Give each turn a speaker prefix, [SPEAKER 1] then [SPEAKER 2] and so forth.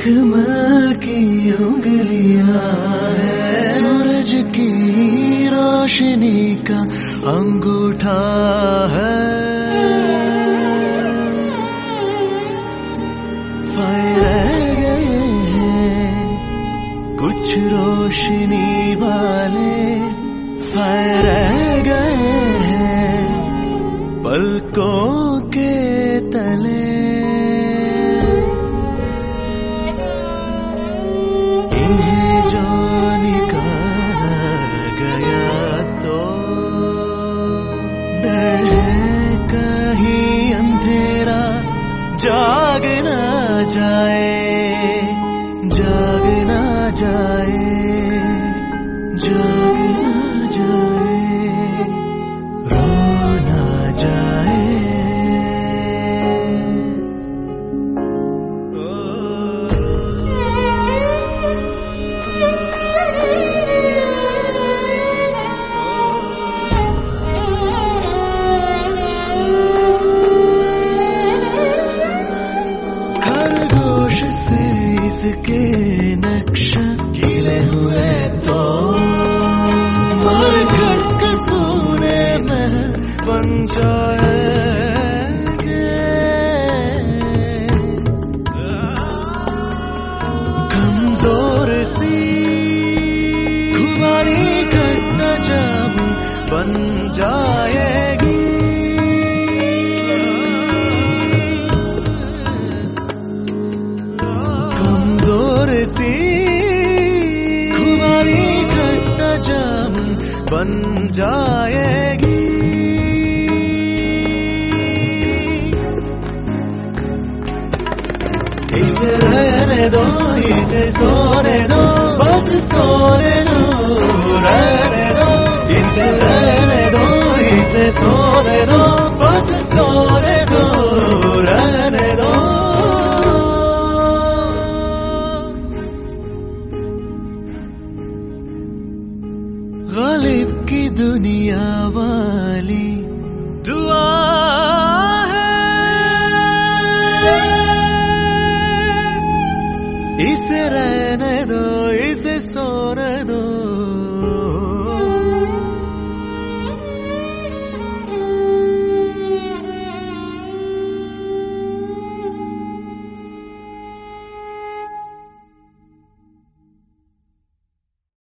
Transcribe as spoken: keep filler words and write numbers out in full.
[SPEAKER 1] मखमल की उंगलियां है, सूरज की रोशनी का अंगूठा है। रह गए हैं कुछ रोशनी वाले, रह गए हैं पलकों के तले। इन्हें जो निकाला गया तो डर है कहीं अंधेरा जाग ना जाए, जाग ना जाए, जाग ना जाए, रो ना जाए। खरगोश से इसके नक्शा गिले हुए तो मरघट के सोने महल बन जाएंगे। कमजोर सी खुबारी घटना जाम बन जाएगी। कमजोर सी खुबारी घटना जाम बन जाएगी। इसे रहने दो, इसे सोने दो, बस सोने दो, रहने दो। इसे रहने दो, इसे सोने दो, बस सोने दो, रहने दो। गालिब की दुनिया वाली दुआ